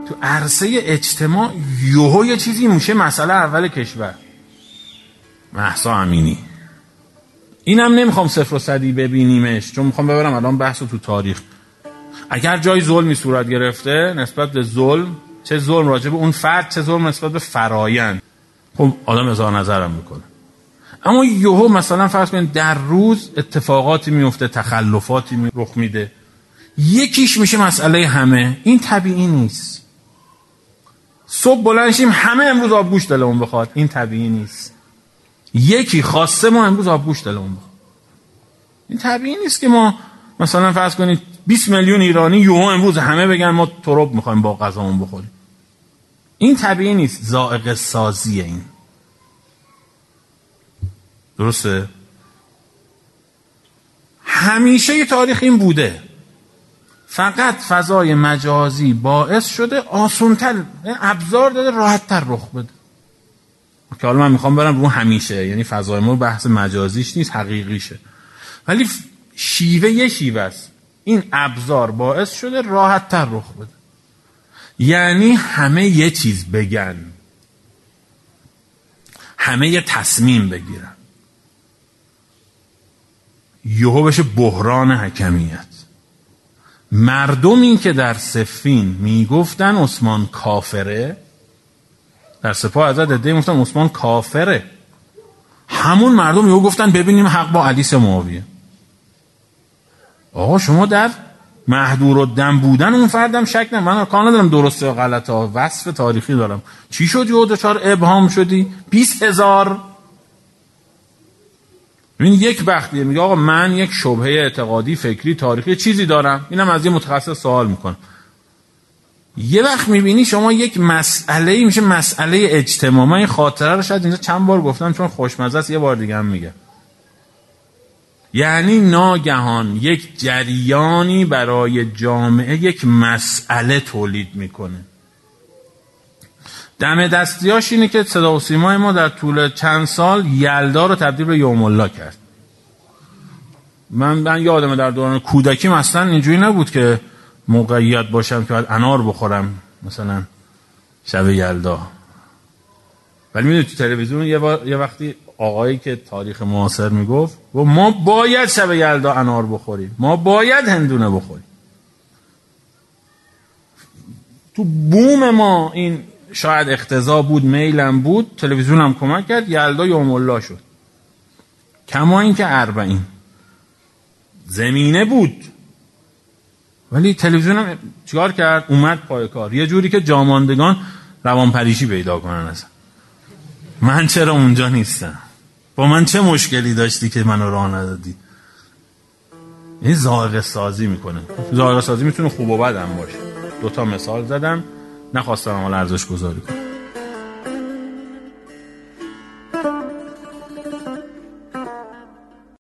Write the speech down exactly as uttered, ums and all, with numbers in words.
تو عرصه اجتماع یهو یه چیزی میشه مسئله اول کشور. مهسا امینی. اینم نمیخوام صفر و صدی ببینیمش، چون میخوام ببرم الان بحثو تو تاریخ. اگر جای ظلمی صورت گرفته نسبت به ظلم، چه ظلم راجع به اون فرد، چه ظلم نسبت به فرایند، خب آدم اظهار نظرم میکنه. اما یهو مثلا فرض کنید در روز اتفاقاتی میفته، تخلفاتی می رخ میده، یکیش میشه مسئله همه. این طبیعی نیست. صبح بلند شیم همه امروز آبگوشت دلمون بخواد، این طبیعی نیست. یکی خواسته ما امروز آبگوشت دلمون بخواد، این طبیعی نیست که ما مثلا فرض کنید بیست میلیون ایرانی یهو امروز همه بگن ما تراب میخوایم با غذامون بخوریم. این طبیعی نیست. ذائقه سازیه این. درسته؟ همیشه یه تاریخ این بوده، فقط فضای مجازی باعث شده آسونتر، ابزار داده راحت‌تر رخ بده. که حالا من میخوام برم رو همیشه، یعنی فضای ما بحث مجازیش نیست، حقیقیشه، ولی شیوه یه شیوه است. این ابزار باعث شده راحت‌تر رخ بده، یعنی همه یه چیز بگن، همه یه تصمیم بگیرن، یهو بشه بحران حکمیت. مردمی که در صفین میگفتن عثمان کافره، در سپاه حضرت عده‌ای میگفتن عثمان کافره، همون مردم یهو گفتن ببینیم حق با علی معاویه. آقا شما در محدور الدم بودن اون فردم شک نه، من کار ندارم درسته یا غلطه، وصف تاریخی دارم. چی شد یهو دچار ابهام شدی؟ بیست هزار. ببین یک وقتی میگه آقا من یک شبهه اعتقادی، فکری، تاریخی چیزی دارم، اینم از یه متخصص سوال میکنم. یه وقت میبینی شما یک مسئله میشه مسئله اجتماعی. من این خاطره رو شاید اینجا چند بار گفتم چون خوشمزه است، یه بار دیگه هم میگم. یعنی ناگهان یک جریانی برای جامعه یک مسئله تولید میکنه. دم دستیاش اینه که صدا و سیمای ما در طول چند سال یلدا رو تبدیل به یوم الله کرد. من من یادمه در دوران کودکی مثلا اینجوری نبود که موقعیت باشم که باید انار بخورم مثلا شب یلدا. ولی میدونی تو تلویزیون یه, با... یه وقتی آقایی که تاریخ معاصر میگفت و ما باید شب یلدا انار بخوریم، ما باید هندونه بخوریم. تو بوم ما این شاید اقتضا بود، میلم بود، تلویزیون هم کمک کرد، یلدا یوم الله شد. کما این که اربعین زمینه بود، ولی تلویزیون هم چیکار کرد؟ اومد پای کار، یه جوری که جاماندگان روانپریشی پیدا کنن. اصلا من چرا اونجا نیستم؟ با من چه مشکلی داشتی که منو راه ندادی؟ این ذائقه سازی میکنه. ذائقه سازی میتونه خوب و بد هم باشه. دوتا مثال زدم، نخواستم عمل ارزش گذاری کنم.